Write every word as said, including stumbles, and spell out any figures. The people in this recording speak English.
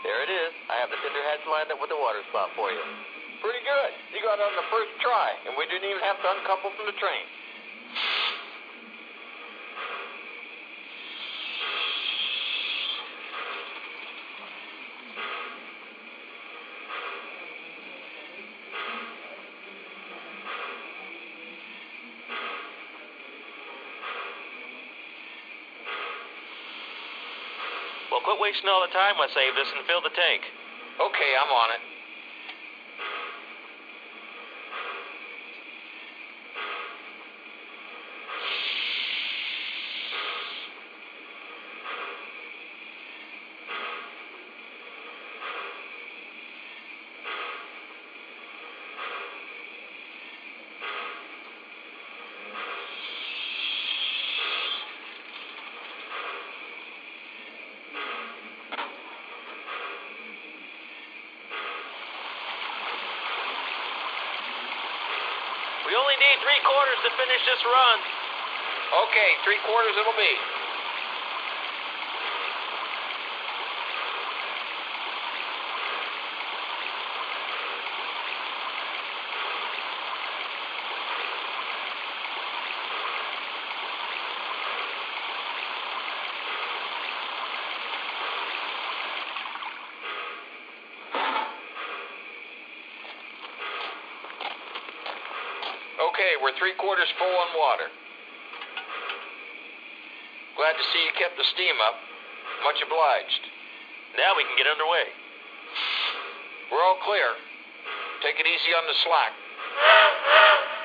There it is. I have the tinder hatch lined up with the water spout for you. Pretty good. You got it on the first try, and we didn't even have to uncouple from the train. Well, quit wasting all the time. Let's save this and fill the tank. Okay, I'm on it. We only need three quarters to finish this run. Okay, three quarters it'll be. Okay, we're three quarters full on water. Glad to see you kept the steam up. Much obliged. Now we can get underway. We're all clear. Take it easy on the slack.